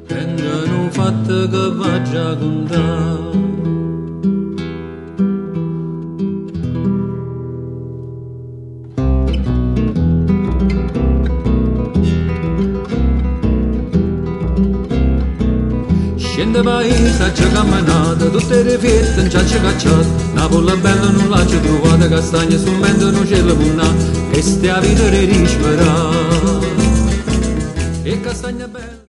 Tengono fatto che va già contare. Scende paese, c'è camminata, tutte le feste non c'è cacciato. Napoli bella non l'ha trovata, castagne sul mento non c'è la punna, che stia vita risparata. E castagna bella.